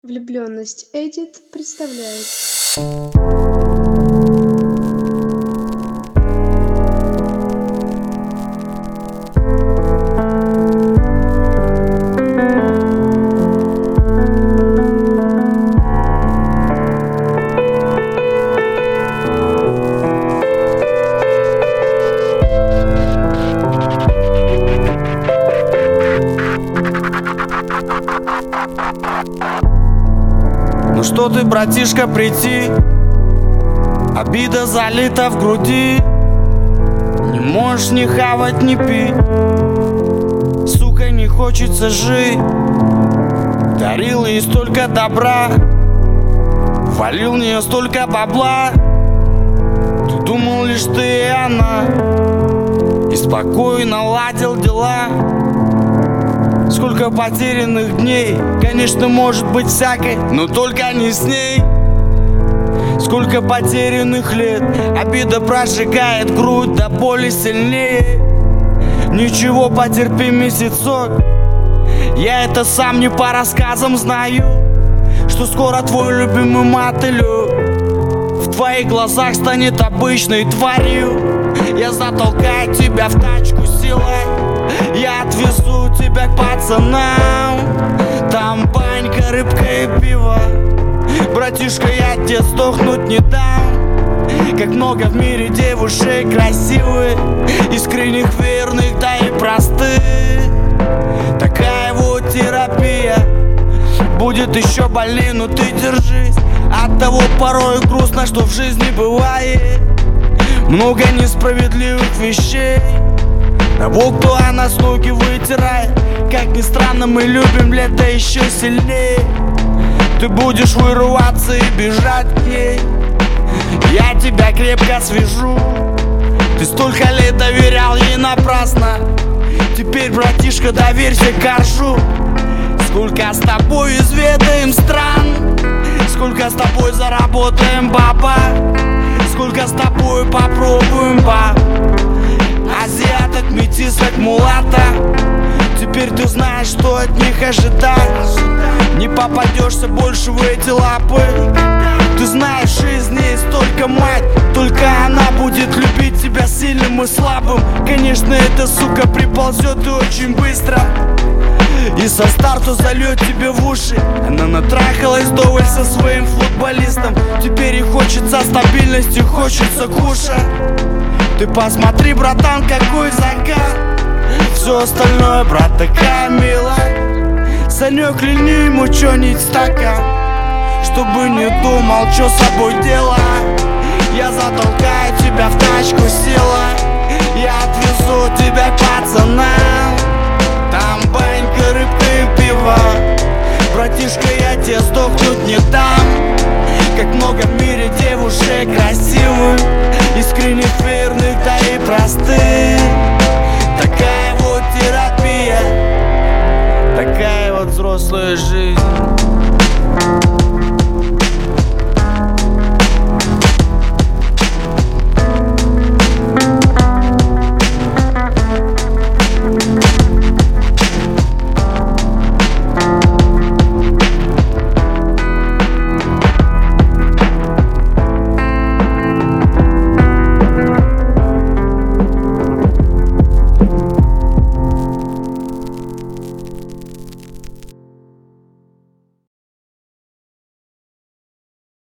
Влюбленность Эдит представляет. Ну что ты, братишка, прийти? Обида залита в груди. Не можешь ни хавать, ни пить. Сука, не хочется жить. Дарил ей столько добра, валил в нее столько бабла. Ты думал лишь ты и она, и спокойно ладил дела. Сколько потерянных дней, конечно, может быть всякой, но только не с ней. Сколько потерянных лет, обида прожигает грудь до боли сильнее. Ничего, потерпи месяцок, я это сам не по рассказам знаю, что скоро твой любимый мотылек в твоих глазах станет обычной тварью. Я затолкаю тебя в тачку силой, я отвезу тебя к пацанам. Там банька, рыбка и пиво. Братишка, я тебе сдохнуть не дам. Как много в мире девушек красивых, искренних, верных, да и простых. Такая вот терапия будет еще больнее, но ты держись. От того порой грустно, что в жизни бывает много несправедливых вещей. Того, кто о нас ноги вытирает. Как ни странно, мы любим лето еще сильнее. Ты будешь вырываться и бежать к ней, я тебя крепко свяжу. Ты столько лет доверял ей напрасно. Теперь, братишка, доверься коржу. Сколько с тобой изведаем стран, сколько с тобой заработаем баба, сколько с тобой попробуем баб. Азиаток, метисок, мулата. Теперь ты знаешь, что от них ожидать. Не попадешься больше в эти лапы. Ты знаешь, в жизни есть только мать, только она будет любить тебя сильным и слабым. Конечно, эта сука приползет и очень быстро, и со старту зальет тебе в уши. Она натрахалась вдоволь со своим футболистом. Теперь ей хочется стабильности, хочется кушать. Ты посмотри, братан, какой закат. Все остальное, брат, такая милая. Санек, льни ему чё-нибудь стакан, чтобы не думал, что с собой делать. Я затолкаю тебя в тачку силой, я отвезу тебя к пацанам. Там банька, рыбка и пиво. Братишка, я тебе сдохнуть не дам. Как много в мире девушек красивых, искренних, верных, да и простых. Такая вот терапия, такая вот взрослая жизнь.